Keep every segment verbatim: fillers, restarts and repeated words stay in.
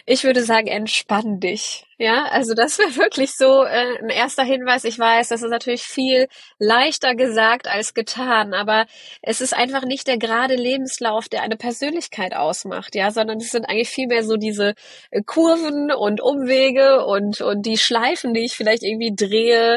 Ich würde sagen, entspann dich. Ja, also das wäre wirklich so äh, ein erster Hinweis. Ich weiß, das ist natürlich viel leichter gesagt als getan, aber es ist einfach nicht der gerade Lebenslauf, der eine Persönlichkeit ausmacht, ja, sondern es sind eigentlich vielmehr so diese äh, Kurven und Umwege und und die Schleifen, die ich vielleicht irgendwie drehe.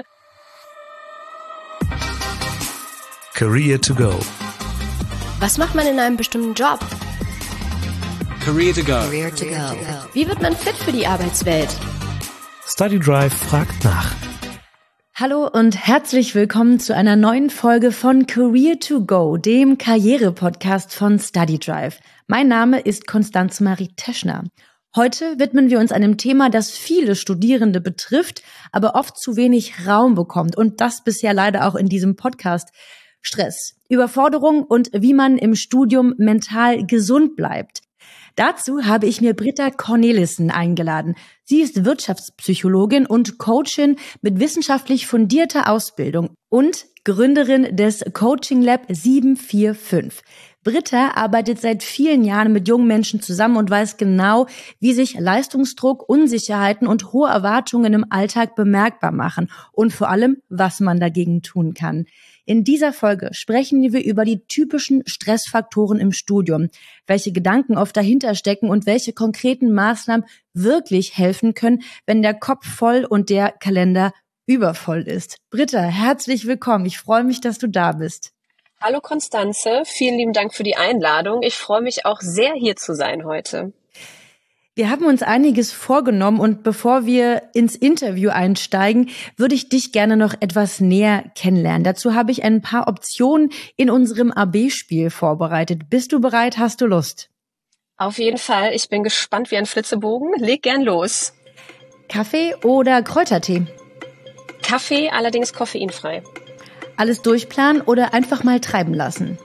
Career to go. Was macht man in einem bestimmten Job? Career to go. Career to go. Wie wird man fit für die Arbeitswelt? StudyDrive fragt nach. Hallo und herzlich willkommen zu einer neuen Folge von Career to go, dem Karriere-Podcast von StudyDrive. Mein Name ist Constanze Marie Teschner. Heute widmen wir uns einem Thema, das viele Studierende betrifft, aber oft zu wenig Raum bekommt. Und das bisher leider auch in diesem Podcast. Stress, Überforderung und wie man im Studium mental gesund bleibt. Dazu habe ich mir Britta Cornelissen eingeladen. Sie ist Wirtschaftspsychologin und Coachin mit wissenschaftlich fundierter Ausbildung und Gründerin des Coaching Lab sieben vier fünf. Britta arbeitet seit vielen Jahren mit jungen Menschen zusammen und weiß genau, wie sich Leistungsdruck, Unsicherheiten und hohe Erwartungen im Alltag bemerkbar machen und vor allem, was man dagegen tun kann. In dieser Folge sprechen wir über die typischen Stressfaktoren im Studium, welche Gedanken oft dahinter stecken und welche konkreten Maßnahmen wirklich helfen können, wenn der Kopf voll und der Kalender übervoll ist. Britta, herzlich willkommen. Ich freue mich, dass du da bist. Hallo Constanze, vielen lieben Dank für die Einladung. Ich freue mich auch sehr, hier zu sein heute. Wir haben uns einiges vorgenommen und bevor wir ins Interview einsteigen, würde ich dich gerne noch etwas näher kennenlernen. Dazu habe ich ein paar Optionen in unserem A B-Spiel vorbereitet. Bist du bereit? Hast du Lust? Auf jeden Fall. Ich bin gespannt wie ein Flitzebogen. Leg gern los. Kaffee oder Kräutertee? Kaffee, allerdings koffeinfrei. Alles durchplanen oder einfach mal treiben lassen?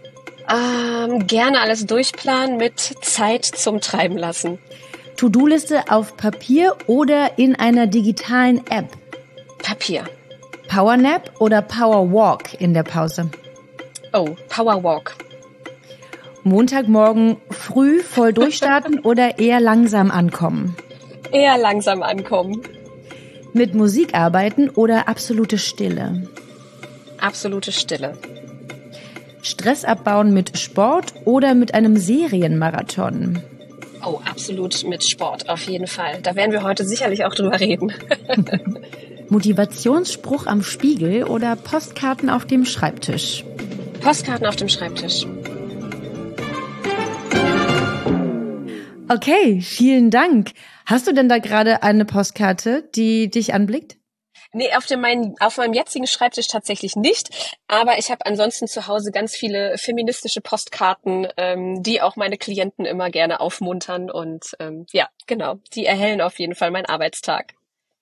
Ähm, gerne alles durchplanen mit Zeit zum Treiben lassen. To-Do-Liste auf Papier oder in einer digitalen App? Papier. Powernap oder Powerwalk in der Pause? Oh, Powerwalk. Montagmorgen früh voll durchstarten oder eher langsam ankommen? Eher langsam ankommen. Mit Musik arbeiten oder absolute Stille? Absolute Stille. Stress abbauen mit Sport oder mit einem Serienmarathon? Oh, absolut mit Sport, auf jeden Fall. Da werden wir heute sicherlich auch drüber reden. Motivationsspruch am Spiegel oder Postkarten auf dem Schreibtisch? Postkarten auf dem Schreibtisch. Okay, vielen Dank. Hast du denn da gerade eine Postkarte, die dich anblickt? Nee, auf dem mein, auf meinem jetzigen Schreibtisch tatsächlich nicht. Aber ich habe ansonsten zu Hause ganz viele feministische Postkarten, ähm, die auch meine Klienten immer gerne aufmuntern. Und ähm, ja, genau, die erhellen auf jeden Fall meinen Arbeitstag.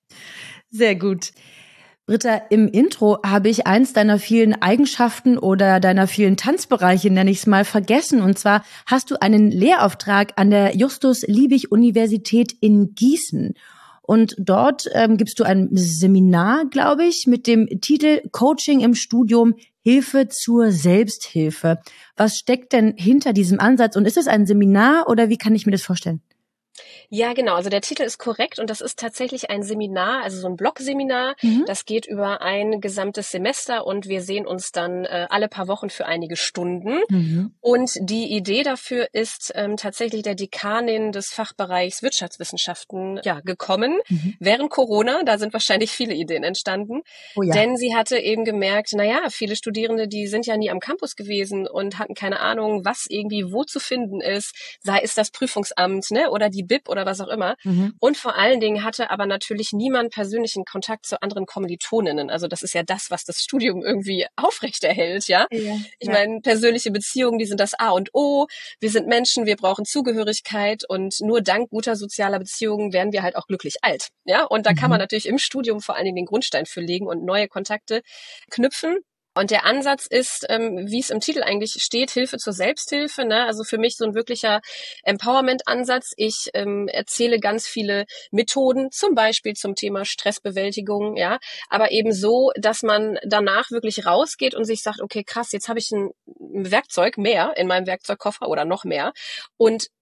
Sehr gut. Britta, im Intro habe ich eins deiner vielen Eigenschaften oder deiner vielen Tanzbereiche, nenne ich es mal, vergessen. Und zwar hast du einen Lehrauftrag an der Justus-Liebig-Universität in Gießen. Und dort ähm, gibst du ein Seminar, glaube ich, mit dem Titel Coaching im Studium, Hilfe zur Selbsthilfe. Was steckt denn hinter diesem Ansatz? Und ist es ein Seminar oder wie kann ich mir das vorstellen? Ja, genau. Also der Titel ist korrekt und das ist tatsächlich ein Seminar, also so ein Blogseminar. Mhm. Das geht über ein gesamtes Semester und wir sehen uns dann äh, alle paar Wochen für einige Stunden. Mhm. Und die Idee dafür ist ähm, tatsächlich der Dekanin des Fachbereichs Wirtschaftswissenschaften ja gekommen mhm. während Corona. Da sind wahrscheinlich viele Ideen entstanden, oh ja. Denn sie hatte eben gemerkt, na ja, viele Studierende, die sind ja nie am Campus gewesen und hatten keine Ahnung, was irgendwie wo zu finden ist, sei es das Prüfungsamt, ne, oder die B I P oder was auch immer. Mhm. Und vor allen Dingen hatte aber natürlich niemand persönlichen Kontakt zu anderen Kommilitoninnen. Also das ist ja das, was das Studium irgendwie aufrechterhält, ja. ja ich ja. meine, persönliche Beziehungen, die sind das A und O. Wir sind Menschen, wir brauchen Zugehörigkeit und nur dank guter sozialer Beziehungen werden wir halt auch glücklich alt, ja. Und da mhm. kann man natürlich im Studium vor allen Dingen den Grundstein für legen und neue Kontakte knüpfen. Und der Ansatz ist, ähm, wie es im Titel eigentlich steht, Hilfe zur Selbsthilfe. Ne? Also für mich so ein wirklicher Empowerment-Ansatz. Ich ähm, erzähle ganz viele Methoden, zum Beispiel zum Thema Stressbewältigung, ja, aber eben so, dass man danach wirklich rausgeht und sich sagt, okay, krass, jetzt habe ich ein Werkzeug mehr in meinem Werkzeugkoffer oder noch mehr und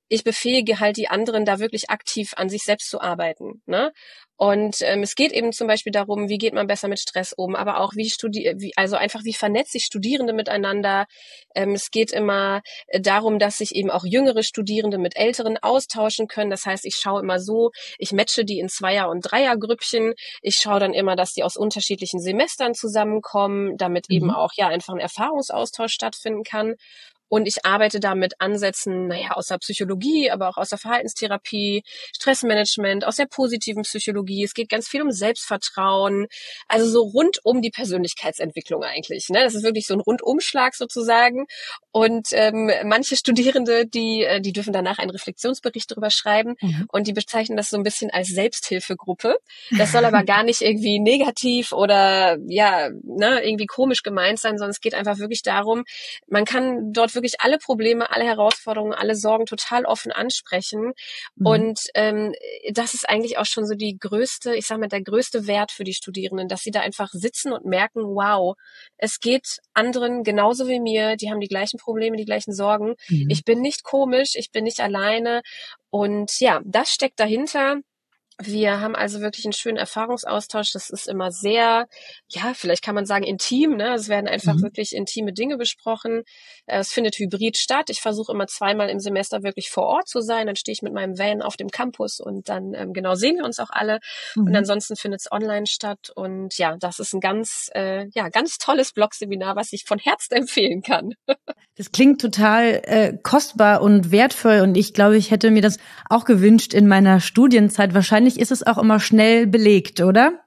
ich befähige halt die anderen, da wirklich aktiv an sich selbst zu arbeiten, ne? Und ähm, es geht eben zum Beispiel darum, wie geht man besser mit Stress um, aber auch wie studi wie, also einfach wie vernetzt sich Studierende miteinander. Ähm, es geht immer äh, darum, dass sich eben auch jüngere Studierende mit älteren austauschen können. Das heißt, ich schaue immer so, ich matche die in Zweier- und Dreiergrüppchen. Ich schaue dann immer, dass die aus unterschiedlichen Semestern zusammenkommen, damit mhm. eben auch ja einfach ein Erfahrungsaustausch stattfinden kann. Und ich arbeite da mit Ansätzen, naja, aus der Psychologie, aber auch aus der Verhaltenstherapie, Stressmanagement, aus der positiven Psychologie. Es geht ganz viel um Selbstvertrauen, also so rund um die Persönlichkeitsentwicklung eigentlich, ne? Das ist wirklich so ein Rundumschlag sozusagen. Und ähm, manche Studierende, die die dürfen danach einen Reflexionsbericht darüber schreiben mhm. und die bezeichnen das so ein bisschen als Selbsthilfegruppe. Das soll aber gar nicht irgendwie negativ oder ja, ne, irgendwie komisch gemeint sein, sondern es geht einfach wirklich darum, man kann dort wirklich alle Probleme, alle Herausforderungen, alle Sorgen total offen ansprechen. Mhm. Und ähm, das ist eigentlich auch schon so die größte, ich sag mal, der größte Wert für die Studierenden, dass sie da einfach sitzen und merken, wow, es geht anderen genauso wie mir, die haben die gleichen Probleme, die gleichen Sorgen. Mhm. Ich bin nicht komisch, ich bin nicht alleine. Und ja, das steckt dahinter. Wir haben also wirklich einen schönen Erfahrungsaustausch. Das ist immer sehr, ja, vielleicht kann man sagen intim, ne? Es werden einfach mhm. wirklich intime Dinge besprochen. Es findet hybrid statt. Ich versuche immer zweimal im Semester wirklich vor Ort zu sein. Dann stehe ich mit meinem Van auf dem Campus und dann ähm, genau sehen wir uns auch alle. Mhm. Und ansonsten findet es online statt. Und ja, das ist ein ganz, äh, ja, ganz tolles Blogseminar, was ich von Herzen empfehlen kann. Das klingt total äh, kostbar und wertvoll und ich glaube, ich hätte mir das auch gewünscht in meiner Studienzeit. Wahrscheinlich ist es auch immer schnell belegt, oder?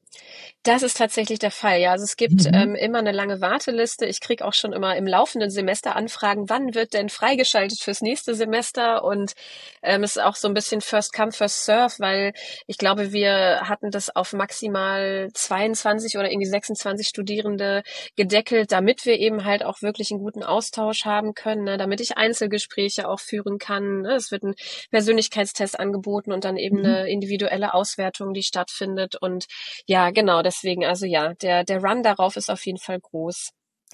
Das ist tatsächlich der Fall, ja. Also es gibt mhm. ähm, immer eine lange Warteliste. Ich kriege auch schon immer im laufenden Semester Anfragen, wann wird denn freigeschaltet fürs nächste Semester? Und ähm, es ist auch so ein bisschen First Come, First Serve, weil ich glaube, wir hatten das auf maximal zweiundzwanzig oder irgendwie sechsundzwanzig Studierende gedeckelt, damit wir eben halt auch wirklich einen guten Austausch haben können, ne? Damit ich Einzelgespräche auch führen kann. Ne? Es wird ein Persönlichkeitstest angeboten und dann eben mhm. eine individuelle Auswertung, die stattfindet. Und ja, genau, deswegen, also ja, der, der Run darauf ist auf jeden Fall groß.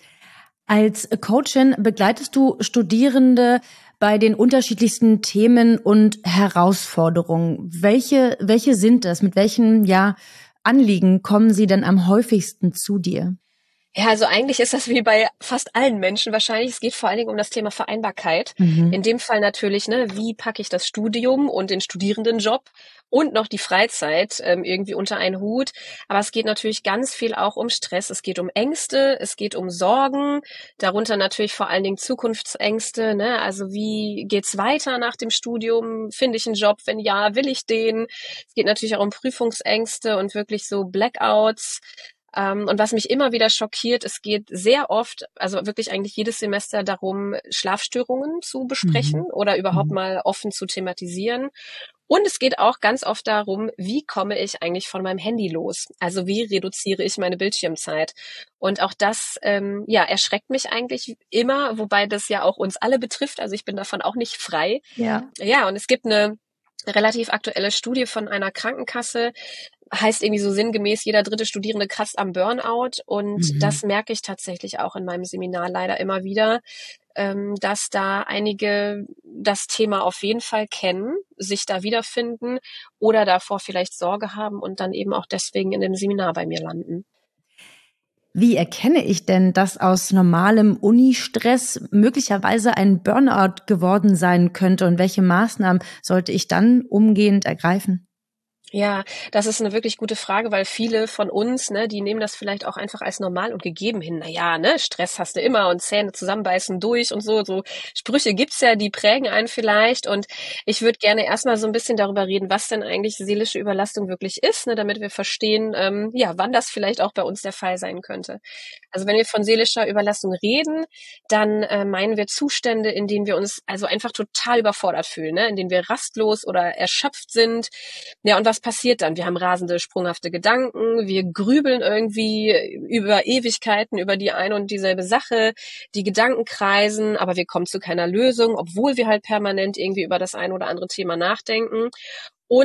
Als Coachin begleitest du Studierende bei den unterschiedlichsten Themen und Herausforderungen. Welche, welche sind das? Mit welchen, ja, Anliegen kommen sie denn am häufigsten zu dir? Ja, also eigentlich ist das wie bei fast allen Menschen wahrscheinlich. Es geht vor allen Dingen um das Thema Vereinbarkeit. Mhm. In dem Fall natürlich, ne, wie packe ich das Studium und den Studierendenjob und noch die Freizeit ähm, irgendwie unter einen Hut. Aber es geht natürlich ganz viel auch um Stress. Es geht um Ängste, es geht um Sorgen, darunter natürlich vor allen Dingen Zukunftsängste. Ne? Also wie geht's weiter nach dem Studium? Finde ich einen Job? Wenn ja, will ich den? Es geht natürlich auch um Prüfungsängste und wirklich so Blackouts. Um, und was mich immer wieder schockiert, es geht sehr oft, also wirklich eigentlich jedes Semester darum, Schlafstörungen zu besprechen mhm. oder überhaupt mhm. mal offen zu thematisieren. Und es geht auch ganz oft darum, wie komme ich eigentlich von meinem Handy los? Also wie reduziere ich meine Bildschirmzeit? Und auch das, ähm, ja, erschreckt mich eigentlich immer, wobei das ja auch uns alle betrifft. Also ich bin davon auch nicht frei. Ja, ja, und es gibt eine relativ aktuelle Studie von einer Krankenkasse, heißt irgendwie so sinngemäß, jeder dritte Studierende kratzt am Burnout. Und mhm. das merke ich tatsächlich auch in meinem Seminar leider immer wieder, ähm, dass da einige das Thema auf jeden Fall kennen, sich da wiederfinden oder davor vielleicht Sorge haben und dann eben auch deswegen in dem Seminar bei mir landen. Wie erkenne ich denn, dass aus normalem Uni-Stress möglicherweise ein Burnout geworden sein könnte und welche Maßnahmen sollte ich dann umgehend ergreifen? Ja, das ist eine wirklich gute Frage, weil viele von uns, ne, die nehmen das vielleicht auch einfach als normal und gegeben hin. Na ja, ne, Stress hast du immer und Zähne zusammenbeißen durch und so. So Sprüche gibt's ja, die prägen einen vielleicht. Und ich würde gerne erstmal so ein bisschen darüber reden, was denn eigentlich seelische Überlastung wirklich ist, ne, damit wir verstehen, ähm, ja, wann das vielleicht auch bei uns der Fall sein könnte. Also wenn wir von seelischer Überlastung reden, dann äh, meinen wir Zustände, in denen wir uns also einfach total überfordert fühlen, ne, in denen wir rastlos oder erschöpft sind. Ja, und was passiert dann? Wir haben rasende, sprunghafte Gedanken, wir grübeln irgendwie über Ewigkeiten, über die eine und dieselbe Sache, die Gedanken kreisen, aber wir kommen zu keiner Lösung, obwohl wir halt permanent irgendwie über das eine oder andere Thema nachdenken. Und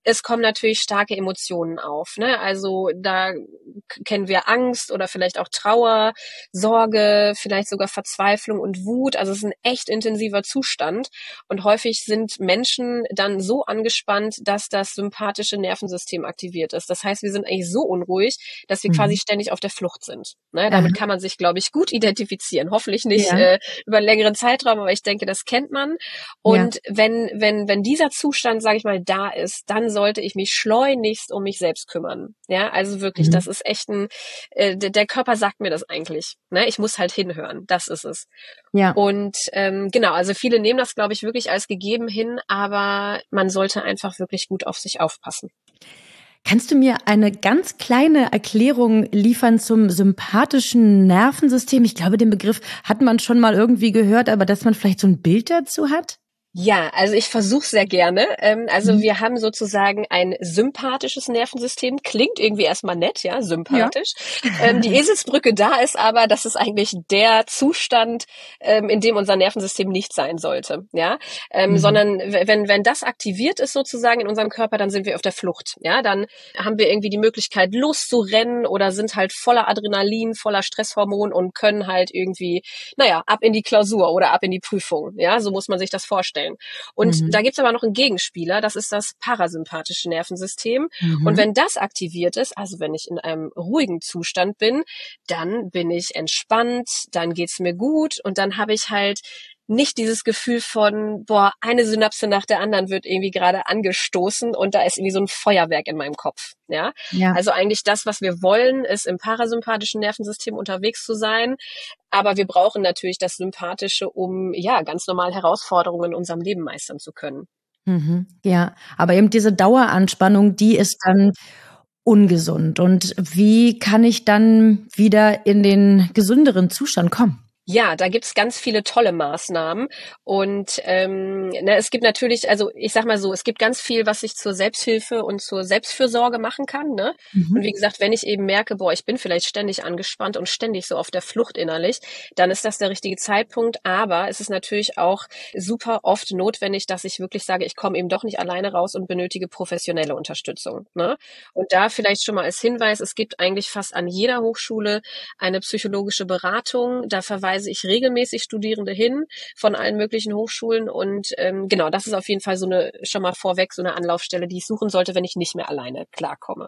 es kommen natürlich starke Emotionen auf, ne? Also da k- kennen wir Angst oder vielleicht auch Trauer, Sorge, vielleicht sogar Verzweiflung und Wut. Also es ist ein echt intensiver Zustand und häufig sind Menschen dann so angespannt, dass das sympathische Nervensystem aktiviert ist. Das heißt, wir sind eigentlich so unruhig, dass wir Mhm. quasi ständig auf der Flucht sind. Ne? Aha. Damit kann man sich, glaube ich, gut identifizieren. Hoffentlich nicht Ja. äh, über einen längeren Zeitraum, aber ich denke, das kennt man. Und wenn wenn wenn dieser Zustand, sage ich mal, da ist, dann sollte ich mich schleunigst um mich selbst kümmern. Ja, also wirklich, Mhm. das ist echt ein, äh, der, der Körper sagt mir das eigentlich. Ne? Ich muss halt hinhören, das ist es. Ja. Und ähm, genau, also viele nehmen das, glaube ich, wirklich als gegeben hin, aber man sollte einfach wirklich gut auf sich aufpassen. Kannst du mir eine ganz kleine Erklärung liefern zum sympathischen Nervensystem? Ich glaube, den Begriff hat man schon mal irgendwie gehört, aber dass man vielleicht so ein Bild dazu hat? Ja, also ich versuche sehr gerne. Ähm, also Mhm. wir haben sozusagen ein sympathisches Nervensystem. Klingt irgendwie erstmal nett, ja, sympathisch. Ähm, die Eselsbrücke da ist aber, das ist eigentlich der Zustand, ähm, in dem unser Nervensystem nicht sein sollte, ja. Ähm, Mhm. Sondern w- wenn wenn das aktiviert ist sozusagen in unserem Körper, dann sind wir auf der Flucht, ja. Dann haben wir irgendwie die Möglichkeit loszurennen oder sind halt voller Adrenalin, voller Stresshormon und können halt irgendwie, naja, ab in die Klausur oder ab in die Prüfung, ja. So muss man sich das vorstellen. Und Mhm. da gibt's aber noch einen Gegenspieler, das ist das parasympathische Nervensystem. Mhm. Und wenn das aktiviert ist, also wenn ich in einem ruhigen Zustand bin, dann bin ich entspannt, dann geht's mir gut und dann habe ich halt nicht dieses Gefühl von, boah, eine Synapse nach der anderen wird irgendwie gerade angestoßen und da ist irgendwie so ein Feuerwerk in meinem Kopf, ja. Ja. Also eigentlich das, was wir wollen, ist im parasympathischen Nervensystem unterwegs zu sein. Aber wir brauchen natürlich das Sympathische, um ja ganz normal Herausforderungen in unserem Leben meistern zu können. Mhm. Ja, aber eben diese Daueranspannung, die ist dann ungesund. Und wie kann ich dann wieder in den gesünderen Zustand kommen? Ja, da gibt's ganz viele tolle Maßnahmen und ähm, ne, es gibt natürlich, also ich sag mal so, es gibt ganz viel, was ich zur Selbsthilfe und zur Selbstfürsorge machen kann, ne? Mhm. Und wie gesagt, wenn ich eben merke, boah, ich bin vielleicht ständig angespannt und ständig so auf der Flucht innerlich, dann ist das der richtige Zeitpunkt. Aber es ist natürlich auch super oft notwendig, dass ich wirklich sage, ich komme eben doch nicht alleine raus und benötige professionelle Unterstützung, ne? Und da vielleicht schon mal als Hinweis, es gibt eigentlich fast an jeder Hochschule eine psychologische Beratung. Da verweise ich regelmäßig Studierende hin von allen möglichen Hochschulen und ähm, genau, das ist auf jeden Fall so eine, schon mal vorweg, so eine Anlaufstelle, die ich suchen sollte, wenn ich nicht mehr alleine klarkomme.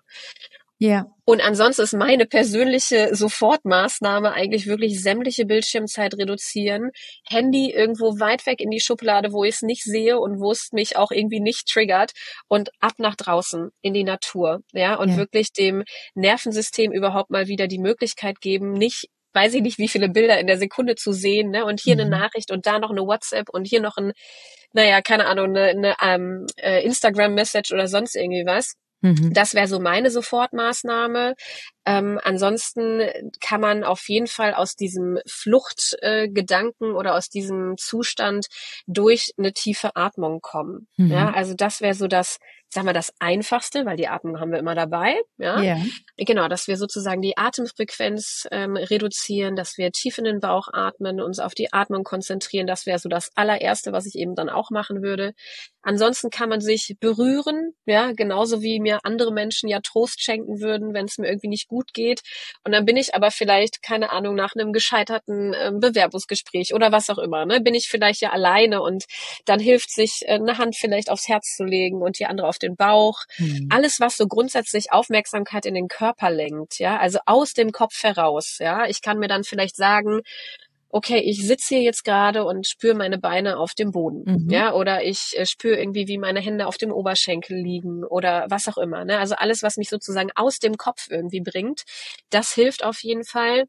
Ja. Und ansonsten ist meine persönliche Sofortmaßnahme eigentlich wirklich sämtliche Bildschirmzeit reduzieren, Handy irgendwo weit weg in die Schublade, wo ich es nicht sehe und wo es mich auch irgendwie nicht triggert und ab nach draußen in die Natur, ja, und Ja. wirklich dem Nervensystem überhaupt mal wieder die Möglichkeit geben, nicht weiß ich nicht, wie viele Bilder in der Sekunde zu sehen, ne? Und hier Mhm. eine Nachricht und da noch eine WhatsApp und hier noch ein, naja, keine Ahnung, eine, eine ähm, äh, Instagram-Message oder sonst irgendwie was. Mhm. Das wäre so meine Sofortmaßnahme. Ähm, ansonsten kann man auf jeden Fall aus diesem Fluchtgedanken äh, oder aus diesem Zustand durch eine tiefe Atmung kommen. Mhm. Ja, also das wäre so das, sagen wir, das Einfachste, weil die Atmung haben wir immer dabei. Ja, Ja. genau, dass wir sozusagen die Atemfrequenz ähm, reduzieren, dass wir tief in den Bauch atmen, uns auf die Atmung konzentrieren. Das wäre so das allererste, was ich eben dann auch machen würde. Ansonsten kann man sich berühren, ja, genauso wie mir andere Menschen ja Trost schenken würden, wenn es mir irgendwie nicht gut geht. Und dann bin ich aber vielleicht, keine Ahnung, nach einem gescheiterten äh, Bewerbungsgespräch oder was auch immer, ne, bin ich vielleicht ja alleine und dann hilft sich, äh, eine Hand vielleicht aufs Herz zu legen und die andere auf den Bauch. Mhm. Alles, was so grundsätzlich Aufmerksamkeit in den Körper lenkt, ja, also aus dem Kopf heraus, ja. Ich kann mir dann vielleicht sagen, okay, ich sitze hier jetzt gerade und spüre meine Beine auf dem Boden, Mhm. ja, oder ich äh, spüre irgendwie, wie meine Hände auf dem Oberschenkel liegen oder was auch immer, ne? Also alles, was mich sozusagen aus dem Kopf irgendwie bringt, das hilft auf jeden Fall.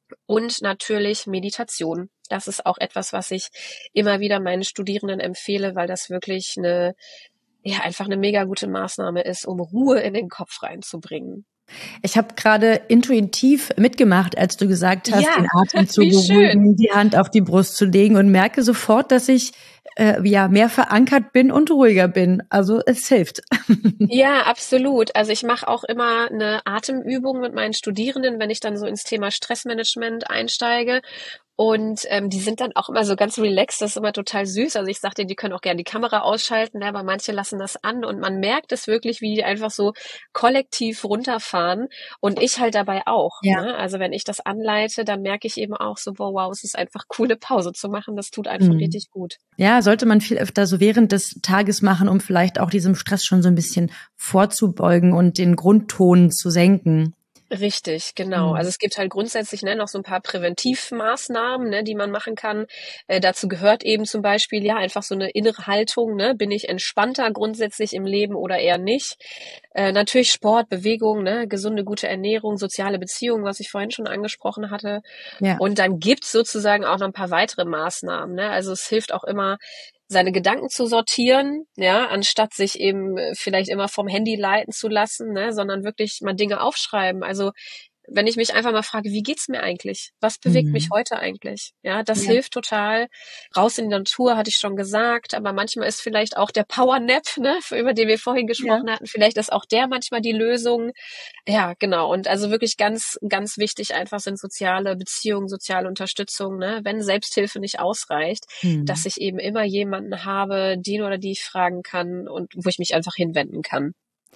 Und natürlich Meditation. Das ist auch etwas, was ich immer wieder meinen Studierenden empfehle, weil das wirklich eine, ja, einfach eine mega gute Maßnahme ist, um Ruhe in den Kopf reinzubringen. Ich habe gerade intuitiv mitgemacht, als du gesagt hast, Ja, den Atem zu wie beruhigen, die Hand auf die Brust zu legen und merke sofort, dass ich äh, ja mehr verankert bin und ruhiger bin. Also es hilft. Ja, absolut. Also ich mache auch immer eine Atemübung mit meinen Studierenden, wenn ich dann so ins Thema Stressmanagement einsteige. Und ähm, die sind dann auch immer so ganz relaxed, das ist immer total süß. Also ich sag denen, die können auch gerne die Kamera ausschalten, ne? Aber manche lassen das an und man merkt es wirklich, wie die einfach so kollektiv runterfahren und ich halt dabei auch. Ja. Ne? Also wenn ich das anleite, dann merke ich eben auch so, wow, wow, es ist einfach cool, eine Pause zu machen. Das tut einfach Mhm. richtig gut. Ja, sollte man viel öfter so während des Tages machen, um vielleicht auch diesem Stress schon so ein bisschen vorzubeugen und den Grundton zu senken. Richtig, genau. Mhm. Also es gibt halt grundsätzlich ne, noch so ein paar Präventivmaßnahmen, ne, die man machen kann. Äh, dazu gehört eben zum Beispiel ja einfach so eine innere Haltung. Ne? Bin ich entspannter grundsätzlich im Leben oder eher nicht? Äh, natürlich Sport, Bewegung, ne, gesunde, gute Ernährung, soziale Beziehungen, was ich vorhin schon angesprochen hatte. Ja. Und dann gibt's sozusagen auch noch ein paar weitere Maßnahmen. Ne? Also es hilft auch immer, seine Gedanken zu sortieren, ja, anstatt sich eben vielleicht immer vom Handy leiten zu lassen, ne, sondern wirklich mal Dinge aufschreiben. Also wenn ich mich einfach mal frage, wie geht's mir eigentlich? Was bewegt Mhm. mich heute eigentlich? Ja, das Ja. hilft total. Raus in die Natur, hatte ich schon gesagt, aber manchmal ist vielleicht auch der Powernap, ne, über den wir vorhin gesprochen Ja. hatten, vielleicht ist auch der manchmal die Lösung. Ja, genau. Und also wirklich ganz, ganz wichtig einfach sind soziale Beziehungen, soziale Unterstützung, ne, wenn Selbsthilfe nicht ausreicht, Mhm. dass ich eben immer jemanden habe, den oder die ich fragen kann und wo ich mich einfach hinwenden kann.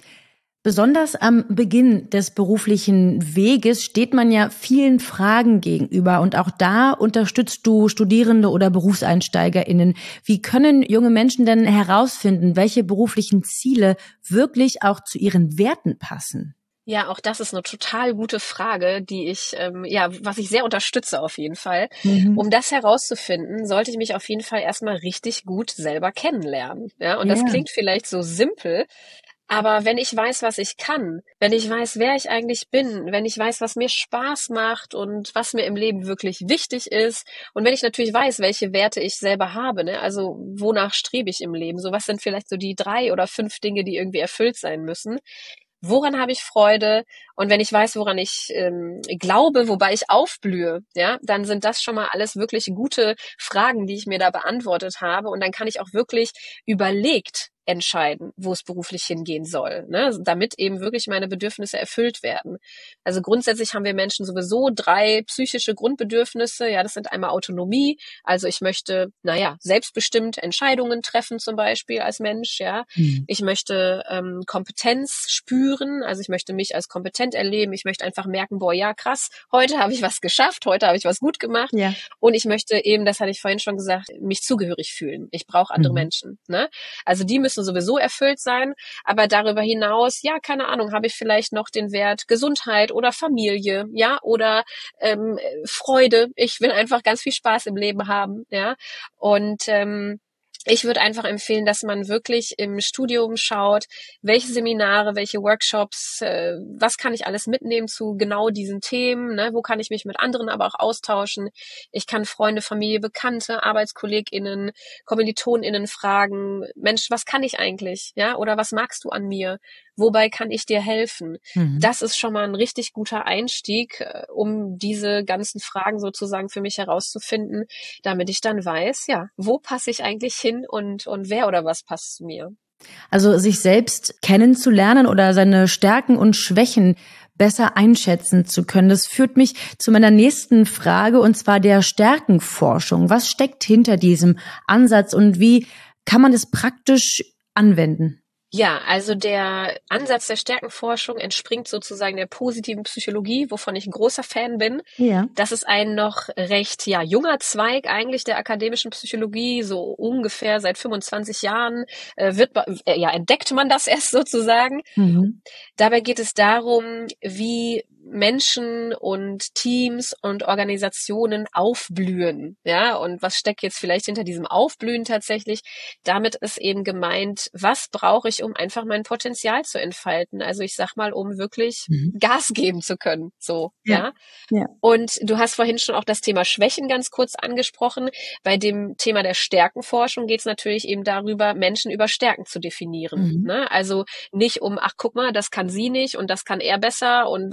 Besonders am Beginn des beruflichen Weges steht man ja vielen Fragen gegenüber und auch da unterstützt du Studierende oder BerufseinsteigerInnen. Wie können junge Menschen denn herausfinden, welche beruflichen Ziele wirklich auch zu ihren Werten passen? Ja, auch das ist eine total gute Frage, die ich, ähm, ja, was ich sehr unterstütze auf jeden Fall. Mhm. Um das herauszufinden, sollte ich mich auf jeden Fall erstmal richtig gut selber kennenlernen. Ja, und Ja. das klingt vielleicht so simpel, aber wenn ich weiß, was ich kann, wenn ich weiß, wer ich eigentlich bin, wenn ich weiß, was mir Spaß macht und was mir im Leben wirklich wichtig ist und wenn ich natürlich weiß, welche Werte ich selber habe, ne, also wonach strebe ich im Leben, so was sind vielleicht so die drei oder fünf Dinge, die irgendwie erfüllt sein müssen. Woran habe ich Freude? Und wenn ich weiß, woran ich ähm, glaube, wobei ich aufblühe, ja, dann sind das schon mal alles wirklich gute Fragen, die ich mir da beantwortet habe. Und dann kann ich auch wirklich überlegt entscheiden, wo es beruflich hingehen soll, ne, damit eben wirklich meine Bedürfnisse erfüllt werden. Also grundsätzlich haben wir Menschen sowieso drei psychische Grundbedürfnisse. Ja, das sind einmal Autonomie. Also ich möchte, naja, selbstbestimmt Entscheidungen treffen zum Beispiel als Mensch, ja. Mhm. Ich möchte ähm, Kompetenz spüren. Also ich möchte mich als kompetent erleben. Ich möchte einfach merken, boah, ja, krass, heute habe ich was geschafft, heute habe ich was gut gemacht. Ja. Und ich möchte eben, das hatte ich vorhin schon gesagt, mich zugehörig fühlen. Ich brauche andere Mhm. Menschen, ne? Also die müssen sowieso erfüllt sein, aber darüber hinaus, ja, keine Ahnung, habe ich vielleicht noch den Wert Gesundheit oder Familie, ja, oder ähm, Freude. Ich will einfach ganz viel Spaß im Leben haben, ja. Und ähm, ich würde einfach empfehlen, dass man wirklich im Studium schaut, welche Seminare, welche Workshops, äh, was kann ich alles mitnehmen zu genau diesen Themen, ne? Wo kann ich mich mit anderen aber auch austauschen. Ich kann Freunde, Familie, Bekannte, ArbeitskollegInnen, KommilitonInnen fragen, Mensch, was kann ich eigentlich, ja? Oder was magst du an mir? Wobei kann ich dir helfen? Mhm. Das ist schon mal ein richtig guter Einstieg, äh, um diese ganzen Fragen sozusagen für mich herauszufinden, damit ich dann weiß, ja, wo passe ich eigentlich hin und, und wer oder was passt zu mir. Also sich selbst kennenzulernen oder seine Stärken und Schwächen besser einschätzen zu können. Das führt mich zu meiner nächsten Frage, und zwar der Stärkenforschung. Was steckt hinter diesem Ansatz und wie kann man es praktisch anwenden? Ja, also der Ansatz der Stärkenforschung entspringt sozusagen der positiven Psychologie, wovon ich ein großer Fan bin. Ja. Das ist ein noch recht ja junger Zweig eigentlich der akademischen Psychologie, so ungefähr seit fünfundzwanzig Jahren äh, wird äh, ja entdeckt man das erst sozusagen. Mhm. Dabei geht es darum, wie Menschen und Teams und Organisationen aufblühen, ja, und was steckt jetzt vielleicht hinter diesem Aufblühen tatsächlich? Damit ist eben gemeint, was brauche ich, um einfach mein Potenzial zu entfalten? Also ich sag mal, um wirklich Mhm. Gas geben zu können, so, Ja. ja. Ja. Und du hast vorhin schon auch das Thema Schwächen ganz kurz angesprochen. Bei dem Thema der Stärkenforschung geht es natürlich eben darüber, Menschen über Stärken zu definieren, Mhm. ne? Also nicht um, ach guck mal, das kann sie nicht und das kann er besser und was auch immer,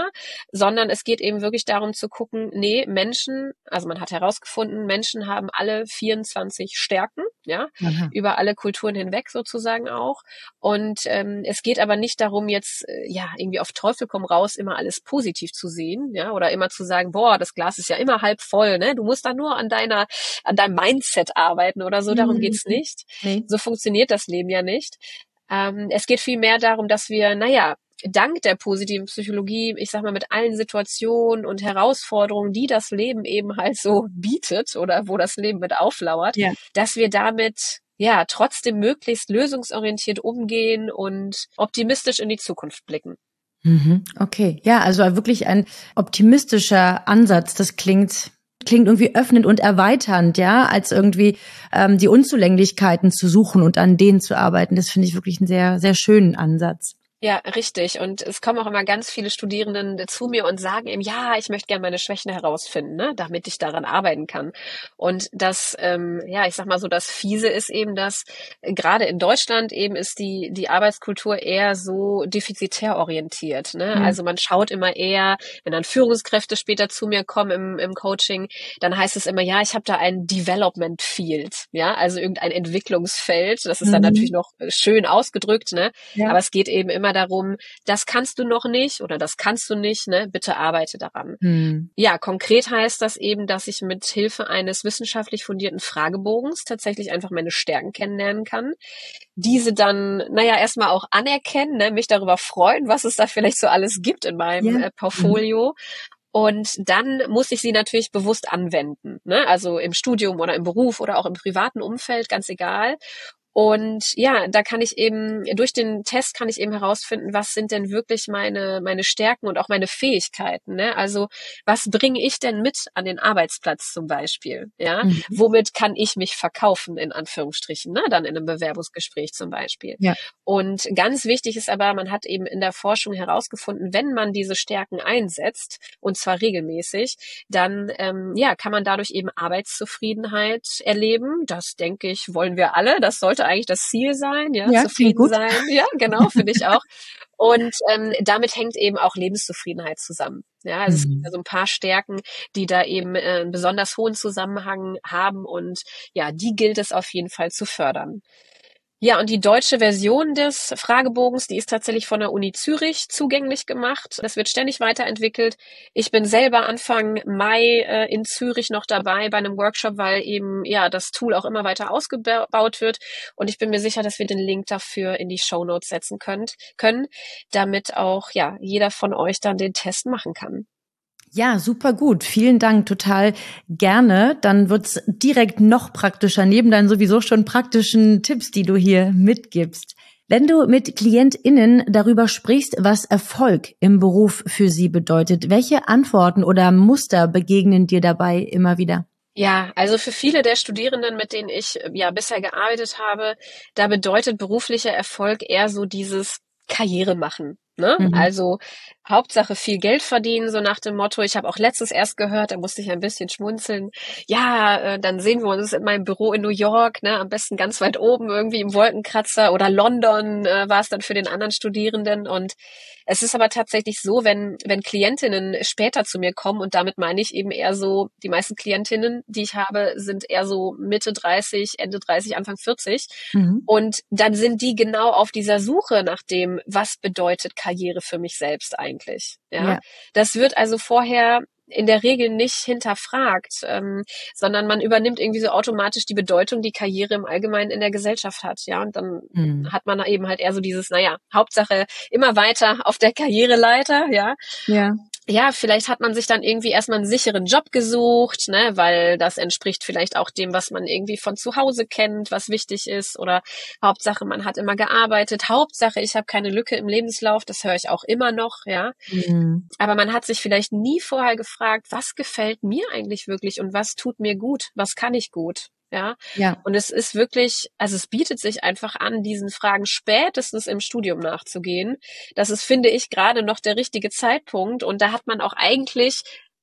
Fehler, sondern es geht eben wirklich darum zu gucken, nee, Menschen, also man hat herausgefunden, Menschen haben alle vierundzwanzig Stärken, ja, Aha. über alle Kulturen hinweg sozusagen auch. Und ähm, es geht aber nicht darum, jetzt äh, ja irgendwie auf Teufel komm raus immer alles positiv zu sehen, ja, oder immer zu sagen, boah, das Glas ist ja immer halb voll, ne? Du musst da nur an deiner, an deinem Mindset arbeiten oder so. Darum Mhm. geht's nicht. Nee. So funktioniert das Leben ja nicht. Ähm, es geht vielmehr darum, dass wir, naja, dank der positiven Psychologie, ich sag mal, mit allen Situationen und Herausforderungen, die das Leben eben halt so bietet oder wo das Leben mit auflauert, Ja. dass wir damit ja trotzdem möglichst lösungsorientiert umgehen und optimistisch in die Zukunft blicken. Mhm. Okay, ja, also wirklich ein optimistischer Ansatz. Das klingt klingt irgendwie öffnend und erweiternd, ja, als irgendwie ähm, die Unzulänglichkeiten zu suchen und an denen zu arbeiten. Das finde ich wirklich einen sehr, sehr schönen Ansatz. Ja, richtig. Und es kommen auch immer ganz viele Studierenden zu mir und sagen eben, ja, ich möchte gerne meine Schwächen herausfinden, ne, damit ich daran arbeiten kann. Und das, ähm, ja, ich sag mal so, das Fiese ist eben, dass äh, gerade in Deutschland eben ist die die Arbeitskultur eher so defizitär orientiert. Ne? Mhm. Also man schaut immer eher, wenn dann Führungskräfte später zu mir kommen im, im Coaching, dann heißt es immer, ja, ich habe da ein Development Field, ja, also irgendein Entwicklungsfeld. Das ist dann Mhm. natürlich noch schön ausgedrückt, ne? Ja. Aber es geht eben immer darum, das kannst du noch nicht oder das kannst du nicht, ne? Bitte arbeite daran. Mhm. Ja, konkret heißt das eben, dass ich mit Hilfe eines wissenschaftlich fundierten Fragebogens tatsächlich einfach meine Stärken kennenlernen kann. Diese dann, naja, erstmal auch anerkennen, ne? Mich darüber freuen, was es da vielleicht so alles gibt in meinem Ja. äh, Portfolio. Und dann muss ich sie natürlich bewusst anwenden, ne? Also im Studium oder im Beruf oder auch im privaten Umfeld, ganz egal. Und ja, da kann ich eben, durch den Test kann ich eben herausfinden, was sind denn wirklich meine, meine Stärken und auch meine Fähigkeiten, ne? Also, was bringe ich denn mit an den Arbeitsplatz zum Beispiel, ja? Mhm. Womit kann ich mich verkaufen, in Anführungsstrichen, ne? Dann in einem Bewerbungsgespräch zum Beispiel. Ja. Und ganz wichtig ist aber, man hat eben in der Forschung herausgefunden, wenn man diese Stärken einsetzt, und zwar regelmäßig, dann, ähm, ja, kann man dadurch eben Arbeitszufriedenheit erleben. Das, denke ich, wollen wir alle. Das sollte eigentlich das Ziel sein, ja, Ja, klingt zufrieden gut. sein. Ja, genau, finde ich auch. Und ähm, damit hängt eben auch Lebenszufriedenheit zusammen. Ja, also es gibt Mhm. ja so ein paar Stärken, die da eben äh, einen besonders hohen Zusammenhang haben und ja, die gilt es auf jeden Fall zu fördern. Ja, und die deutsche Version des Fragebogens, die ist tatsächlich von der Uni Zürich zugänglich gemacht. Das wird ständig weiterentwickelt. Ich bin selber Anfang Mai äh, in Zürich noch dabei bei einem Workshop, weil eben ja das Tool auch immer weiter ausgebaut wird. Und ich bin mir sicher, dass wir den Link dafür in die Shownotes setzen könnt, können, damit auch ja jeder von euch dann den Test machen kann. Ja, super gut. Vielen Dank, total gerne. Dann wird's direkt noch praktischer, neben deinen sowieso schon praktischen Tipps, die du hier mitgibst. Wenn du mit KlientInnen darüber sprichst, was Erfolg im Beruf für sie bedeutet, welche Antworten oder Muster begegnen dir dabei immer wieder? Ja, also für viele der Studierenden, mit denen ich ja bisher gearbeitet habe, da bedeutet beruflicher Erfolg eher so dieses Karriere machen. Ne? Mhm. Also Hauptsache viel Geld verdienen, so nach dem Motto. Ich habe auch letztens erst gehört, da musste ich ein bisschen schmunzeln. Ja, äh, dann sehen wir uns in meinem Büro in New York, ne, am besten ganz weit oben irgendwie im Wolkenkratzer, oder London äh, war es dann für den anderen Studierenden. Und es ist aber tatsächlich so, wenn wenn Klientinnen später zu mir kommen, und damit meine ich eben eher so, die meisten Klientinnen, die ich habe, sind eher so Mitte dreißig, Ende dreißig, Anfang vierzig. Mhm. Und dann sind die genau auf dieser Suche nach dem, was bedeutet Karriere für mich selbst eigentlich. Ja, Ja. das wird also vorher in der Regel nicht hinterfragt, ähm, sondern man übernimmt irgendwie so automatisch die Bedeutung, die Karriere im Allgemeinen in der Gesellschaft hat. Ja, und dann Mhm. hat man eben halt eher so dieses, naja, Hauptsache immer weiter auf der Karriereleiter, ja. Ja. Ja, vielleicht hat man sich dann irgendwie erstmal einen sicheren Job gesucht, ne, weil das entspricht vielleicht auch dem, was man irgendwie von zu Hause kennt, was wichtig ist, oder Hauptsache, man hat immer gearbeitet, Hauptsache, ich habe keine Lücke im Lebenslauf, das höre ich auch immer noch, ja. Mhm. Aber man hat sich vielleicht nie vorher gefragt, was gefällt mir eigentlich wirklich und was tut mir gut, was kann ich gut, ja. Ja. Und es ist wirklich, also es bietet sich einfach an, diesen Fragen spätestens im Studium nachzugehen. Das ist, finde ich, gerade noch der richtige Zeitpunkt. Und da hat man auch eigentlich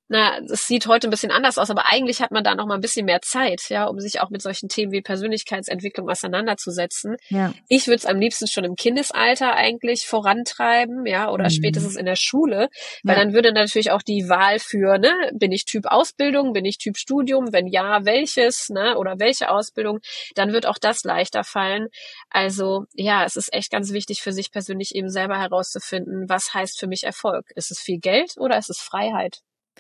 na, es sieht heute ein bisschen anders aus, aber eigentlich hat man da noch mal ein bisschen mehr Zeit, ja, um sich auch mit solchen Themen wie Persönlichkeitsentwicklung auseinanderzusetzen. Ja. Ich würde es am liebsten schon im Kindesalter eigentlich vorantreiben, ja, oder mhm. spätestens in der Schule, weil ja. dann würde natürlich auch die Wahl für, ne, bin ich Typ Ausbildung, bin ich Typ Studium, wenn ja, welches, ne, oder welche Ausbildung, dann wird auch das leichter fallen. Also, ja, es ist echt ganz wichtig für sich persönlich eben selber herauszufinden, was heißt für mich Erfolg? Ist es viel Geld oder ist es Freiheit?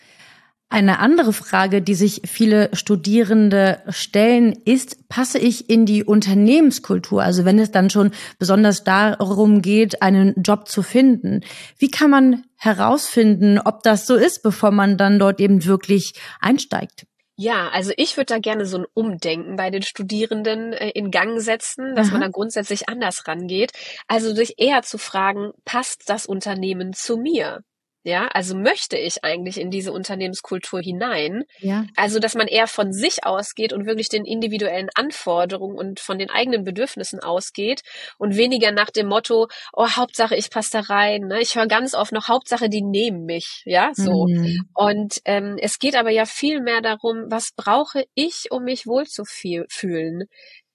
Eine andere Frage, die sich viele Studierende stellen, ist, passe ich in die Unternehmenskultur? Also wenn es dann schon besonders darum geht, einen Job zu finden. Wie kann man herausfinden, ob das so ist, bevor man dann dort eben wirklich einsteigt? Ja, also ich würde da gerne so ein Umdenken bei den Studierenden äh, in Gang setzen, dass Aha. man da grundsätzlich anders rangeht. Also sich eher zu fragen, passt das Unternehmen zu mir? Ja, also möchte ich eigentlich in diese Unternehmenskultur hinein? Ja. Also, dass man eher von sich ausgeht und wirklich den individuellen Anforderungen und von den eigenen Bedürfnissen ausgeht und weniger nach dem Motto, oh, Hauptsache ich passe da rein. Ne? Ich höre ganz oft noch, Hauptsache die nehmen mich. Ja, so. Mhm. Und ähm, es geht aber ja viel mehr darum, was brauche ich, um mich wohl zu fühlen?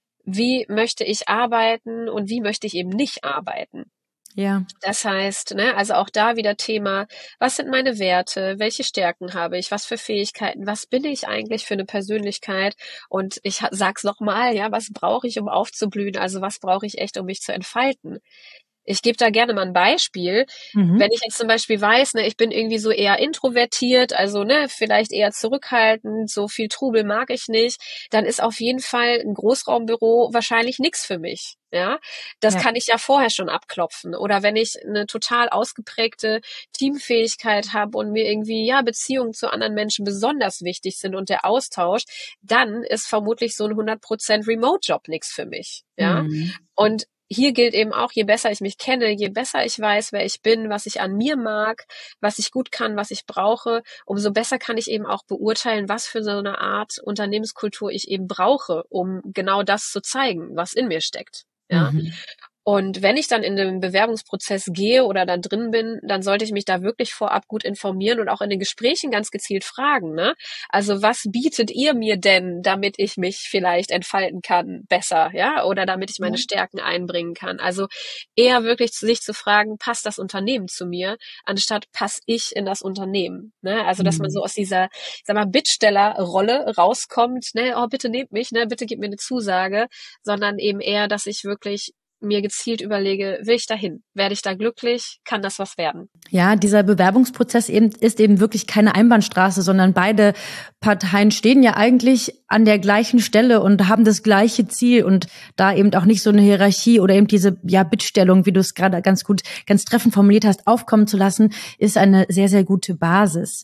Wie möchte ich arbeiten und wie möchte ich eben nicht arbeiten? Ja. Das heißt, ne, also auch da wieder Thema, was sind meine Werte, welche Stärken habe ich, was für Fähigkeiten, was bin ich eigentlich für eine Persönlichkeit? Und ich sag's nochmal, ja, was brauche ich, um aufzublühen? Also was brauche ich echt, um mich zu entfalten? Ich gebe da gerne mal ein Beispiel. Mhm. Wenn ich jetzt zum Beispiel weiß, ne, ich bin irgendwie so eher introvertiert, also ne, vielleicht eher zurückhaltend, so viel Trubel mag ich nicht, dann ist auf jeden Fall ein Großraumbüro wahrscheinlich nichts für mich. Ja, das ja. kann ich ja vorher schon abklopfen. Oder wenn ich eine total ausgeprägte Teamfähigkeit habe und mir irgendwie ja Beziehungen zu anderen Menschen besonders wichtig sind und der Austausch, dann ist vermutlich so ein hundert Prozent Remote-Job nichts für mich. Ja, mhm. und hier gilt eben auch, je besser ich mich kenne, je besser ich weiß, wer ich bin, was ich an mir mag, was ich gut kann, was ich brauche, umso besser kann ich eben auch beurteilen, was für so eine Art Unternehmenskultur ich eben brauche, um genau das zu zeigen, was in mir steckt. Ja. Mhm. Und wenn ich dann in den Bewerbungsprozess gehe oder dann drin bin, dann sollte ich mich da wirklich vorab gut informieren und auch in den Gesprächen ganz gezielt fragen, ne? Also was bietet ihr mir denn, damit ich mich vielleicht entfalten kann besser, ja? Oder damit ich meine ja. Stärken einbringen kann? Also eher wirklich sich zu fragen, passt das Unternehmen zu mir, anstatt passe ich in das Unternehmen, ne? Also dass man so aus dieser, sag mal, Bittstellerrolle rauskommt, ne? Oh, bitte nehmt mich, ne? Bitte gib mir eine Zusage, sondern eben eher, dass ich wirklich mir gezielt überlege, will ich dahin? Werde ich da glücklich? Kann das was werden? Ja, dieser Bewerbungsprozess eben ist eben wirklich keine Einbahnstraße, sondern beide Parteien stehen ja eigentlich an der gleichen Stelle und haben das gleiche Ziel und da eben auch nicht so eine Hierarchie oder eben diese ja Bittstellung, wie du es gerade ganz gut, ganz treffend formuliert hast, aufkommen zu lassen, ist eine sehr, sehr gute Basis.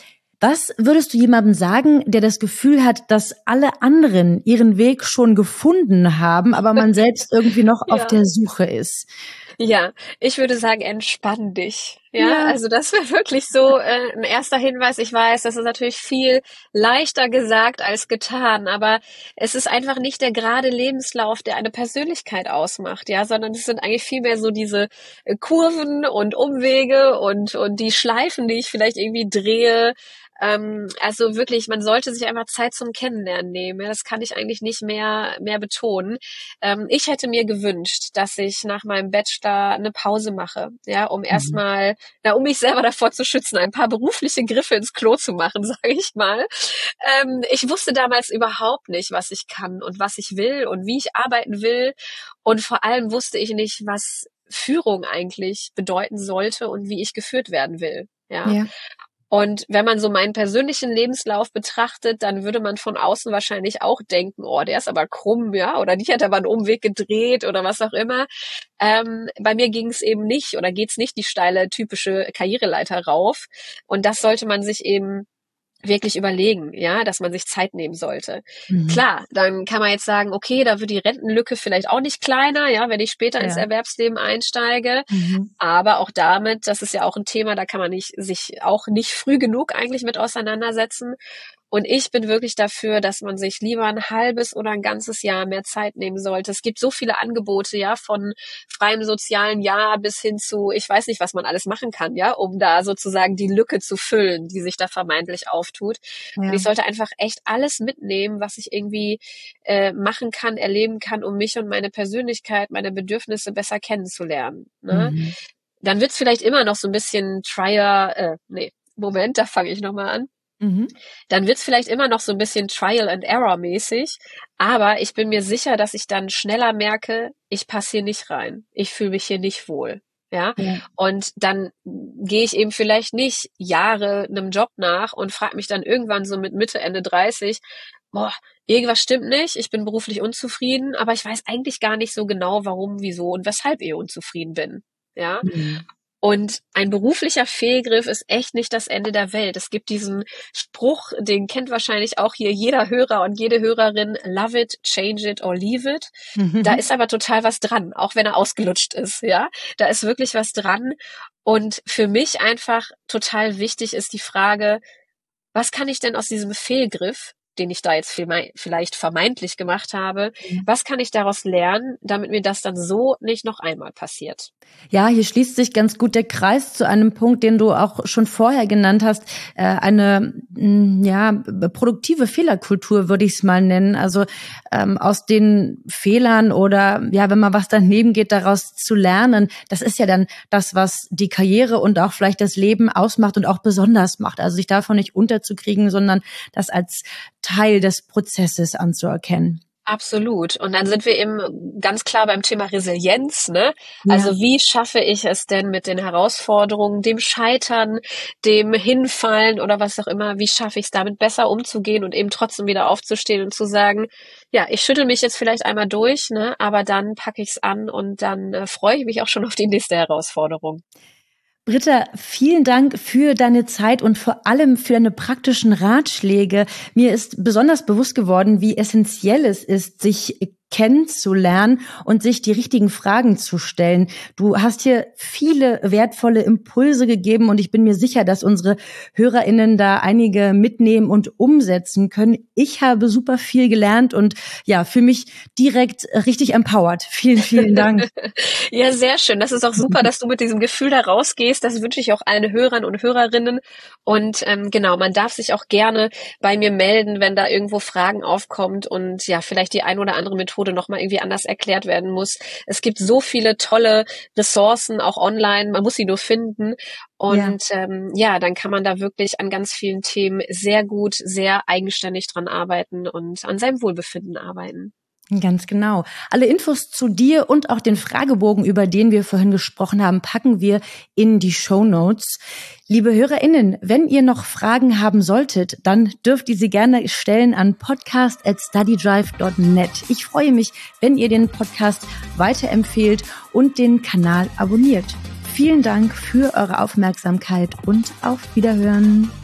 Was würdest du jemandem sagen, der das Gefühl hat, dass alle anderen ihren Weg schon gefunden haben, aber man selbst irgendwie noch ja. auf der Suche ist? Ja, ich würde sagen, entspann dich. Ja, ja. Also das wäre wirklich so äh, ein erster Hinweis. Ich weiß, das ist natürlich viel leichter gesagt als getan, aber es ist einfach nicht der gerade Lebenslauf, der eine Persönlichkeit ausmacht, ja, sondern es sind eigentlich vielmehr so diese äh, Kurven und Umwege und und die Schleifen, die ich vielleicht irgendwie drehe. Ähm, also wirklich, man sollte sich einfach Zeit zum Kennenlernen nehmen. Ja, das kann ich eigentlich nicht mehr mehr betonen. Ähm, ich hätte mir gewünscht, dass ich nach meinem Bachelor eine Pause mache, ja, um mhm. erstmal, na, um mich selber davor zu schützen, ein paar berufliche Griffe ins Klo zu machen, sage ich mal. Ähm, ich wusste damals überhaupt nicht, was ich kann und was ich will und wie ich arbeiten will. Und vor allem wusste ich nicht, was Führung eigentlich bedeuten sollte und wie ich geführt werden will. Ja. ja. Und wenn man so meinen persönlichen Lebenslauf betrachtet, dann würde man von außen wahrscheinlich auch denken, oh, der ist aber krumm, ja, oder die hat aber einen Umweg gedreht oder was auch immer. Ähm, bei mir ging es eben nicht oder geht's nicht die steile, typische Karriereleiter rauf. Und das sollte man sich eben wirklich überlegen, ja, dass man sich Zeit nehmen sollte. Mhm. Klar, dann kann man jetzt sagen, okay, da wird die Rentenlücke vielleicht auch nicht kleiner, ja, wenn ich später ja. ins Erwerbsleben einsteige. Mhm. Aber auch damit, das ist ja auch ein Thema, da kann man nicht, sich auch nicht früh genug eigentlich mit auseinandersetzen. Und ich bin wirklich dafür, dass man sich lieber ein halbes oder ein ganzes Jahr mehr Zeit nehmen sollte. Es gibt so viele Angebote, ja, von freiem sozialen Jahr bis hin zu, ich weiß nicht, was man alles machen kann, ja, um da sozusagen die Lücke zu füllen, die sich da vermeintlich auftut. Ja. Und ich sollte einfach echt alles mitnehmen, was ich irgendwie äh, machen kann, erleben kann, um mich und meine Persönlichkeit, meine Bedürfnisse besser kennenzulernen. Ne? Mhm. Dann wird's vielleicht immer noch so ein bisschen Trial, äh, nee, Moment, da fange ich nochmal an. Mhm. Dann wird's vielleicht immer noch so ein bisschen Trial and Error mäßig, aber ich bin mir sicher, dass ich dann schneller merke, ich passe hier nicht rein, ich fühle mich hier nicht wohl, ja? ja. Und dann gehe ich eben vielleicht nicht Jahre einem Job nach und frage mich dann irgendwann so mit Mitte, Ende dreißig, boah, irgendwas stimmt nicht, ich bin beruflich unzufrieden, aber ich weiß eigentlich gar nicht so genau, warum, wieso und weshalb ich unzufrieden bin, ja? Mhm. Und ein beruflicher Fehlgriff ist echt nicht das Ende der Welt. Es gibt diesen Spruch, den kennt wahrscheinlich auch hier jeder Hörer und jede Hörerin, love it, change it or leave it. Mhm. Da ist aber total was dran, auch wenn er ausgelutscht ist, ja. Da ist wirklich was dran. Und für mich einfach total wichtig ist die Frage, was kann ich denn aus diesem Fehlgriff, den ich da jetzt vielleicht vermeintlich gemacht habe, was kann ich daraus lernen, damit mir das dann so nicht noch einmal passiert? Ja, hier schließt sich ganz gut der Kreis zu einem Punkt, den du auch schon vorher genannt hast, eine ja produktive Fehlerkultur würde ich es mal nennen. Also ähm, aus den Fehlern oder ja, wenn mal was daneben geht, daraus zu lernen, das ist ja dann das, was die Karriere und auch vielleicht das Leben ausmacht und auch besonders macht. Also sich davon nicht unterzukriegen, sondern das als Teil des Prozesses anzuerkennen. Absolut. Und dann sind wir eben ganz klar beim Thema Resilienz, ne? Ja. Also wie schaffe ich es denn mit den Herausforderungen, dem Scheitern, dem Hinfallen oder was auch immer, wie schaffe ich es damit besser umzugehen und eben trotzdem wieder aufzustehen und zu sagen, ja, ich schüttel mich jetzt vielleicht einmal durch, ne? Aber dann packe ich es an und dann äh, freue ich mich auch schon auf die nächste Herausforderung. Britta, vielen Dank für deine Zeit und vor allem für deine praktischen Ratschläge. Mir ist besonders bewusst geworden, wie essentiell es ist, sich kennenzulernen und sich die richtigen Fragen zu stellen. Du hast hier viele wertvolle Impulse gegeben und ich bin mir sicher, dass unsere HörerInnen da einige mitnehmen und umsetzen können. Ich habe super viel gelernt und ja, fühle mich direkt richtig empowered. Vielen, vielen Dank. Ja, sehr schön. Das ist auch super, dass du mit diesem Gefühl da rausgehst. Das wünsche ich auch allen Hörern und Hörerinnen. Und ähm, genau, man darf sich auch gerne bei mir melden, wenn da irgendwo Fragen aufkommt und ja, vielleicht die ein oder andere Methode noch mal irgendwie anders erklärt werden muss. Es gibt so viele tolle Ressourcen, auch online, man muss sie nur finden. Und ja. Ähm, ja, dann kann man da wirklich an ganz vielen Themen sehr gut, sehr eigenständig dran arbeiten und an seinem Wohlbefinden arbeiten. Ganz genau. Alle Infos zu dir und auch den Fragebogen, über den wir vorhin gesprochen haben, packen wir in die Shownotes. Liebe HörerInnen, wenn ihr noch Fragen haben solltet, dann dürft ihr sie gerne stellen an podcast at studydrive dot net. Ich freue mich, wenn ihr den Podcast weiterempfehlt und den Kanal abonniert. Vielen Dank für eure Aufmerksamkeit und auf Wiederhören.